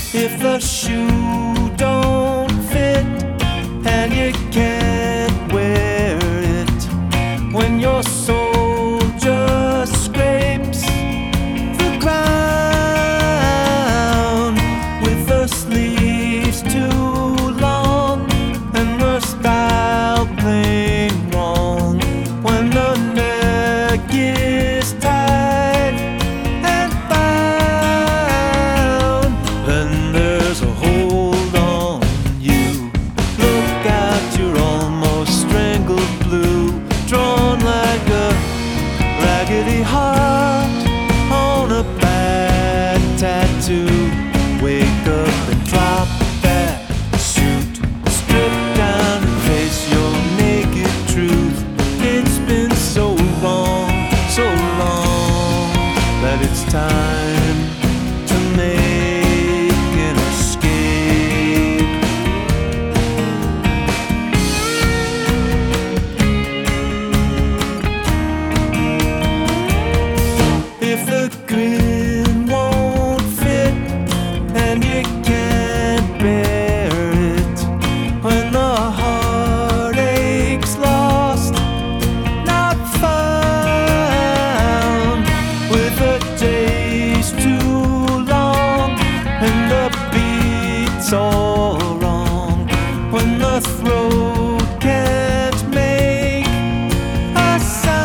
If the shoe don't fit and you can't wear it, when your soul just scrapes the ground with the sleeves too long and the style plain wrong, when the neck is tight and bound, then there's a hold on you. Look out, you're almost strangled blue, drawn like a raggedy heart on a bad tattoo. Wake up and drop that suit, strip down and face your naked truth. It's been so long that it's time to make an escape. If the grin won't fit and you can't bear it, when the heartache's lost, not found, with the days too long and the beats all wrong, when the throat can't make a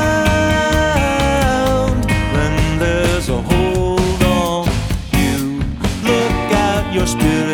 sound, then there's a hold on you. Look out, your spirit